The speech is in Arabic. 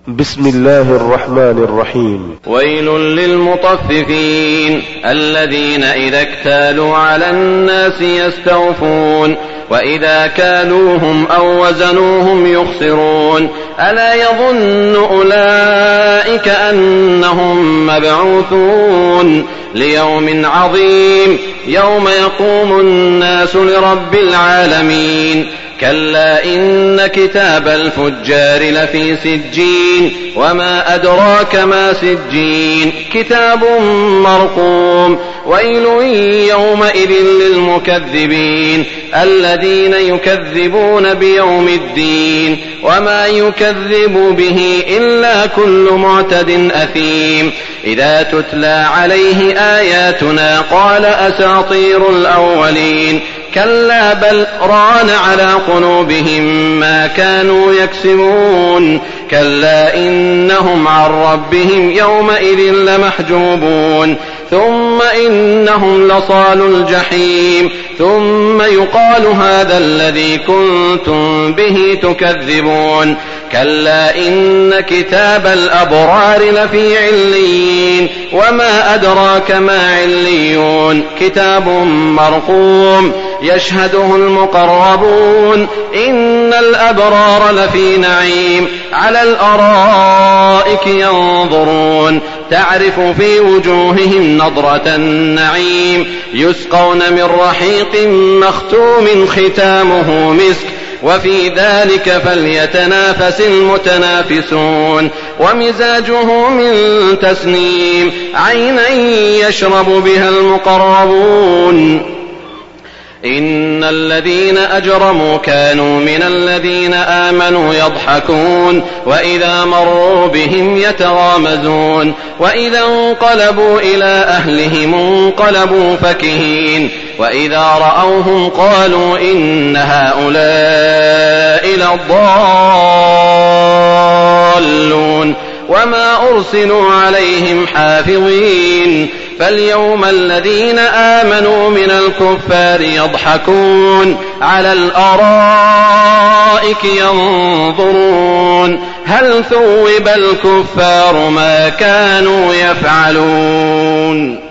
بسم الله الرحمن الرحيم. ويل للمطففين الذين إذا اكتالوا على الناس يستوفون وإذا كالوهم أو وزنوهم يخسرون ألا يظن أولئك أنهم مبعوثون ليوم عظيم يوم يقوم الناس لرب العالمين كلا إن كتاب الفجار لفي سجين وما أدراك ما سجين كتاب مرقوم ويل يومئذ للمكذبين الذين يكذبون بيوم الدين وما يكذب به إلا كل معتد أثيم إذا تتلى عليه آياتنا قال أساطير الأولين كلا بل ران على قلوبهم ما كانوا يكسبون كلا إنهم عن ربهم يومئذ لمحجوبون ثم إنهم لصالوا الجحيم ثم يقال هذا الذي كنتم به تكذبون كلا إن كتاب الأبرار لفي عليين وما أدراك ما عليون كتاب مرقوم يشهده المقربون إن الأبرار لفي نعيم على الأرائك ينظرون تعرف في وجوههم نضرة النعيم يسقون من رحيق مختوم ختامه مسك وفي ذلك فليتنافس المتنافسون ومزاجه من تسنيم عينا يشرب بها المقربون إن الذين أجرموا كانوا من الذين آمنوا يضحكون وإذا مروا بهم يتغامزون وإذا انقلبوا إلى أهلهم انقلبوا فكهين وإذا رأوهم قالوا إن هؤلاء لضالون وما أرسلوا عليهم حافظين فاليوم الذين آمنوا من الكفار يضحكون على الأرائك ينظرون هل ثوب الكفار ما كانوا يفعلون.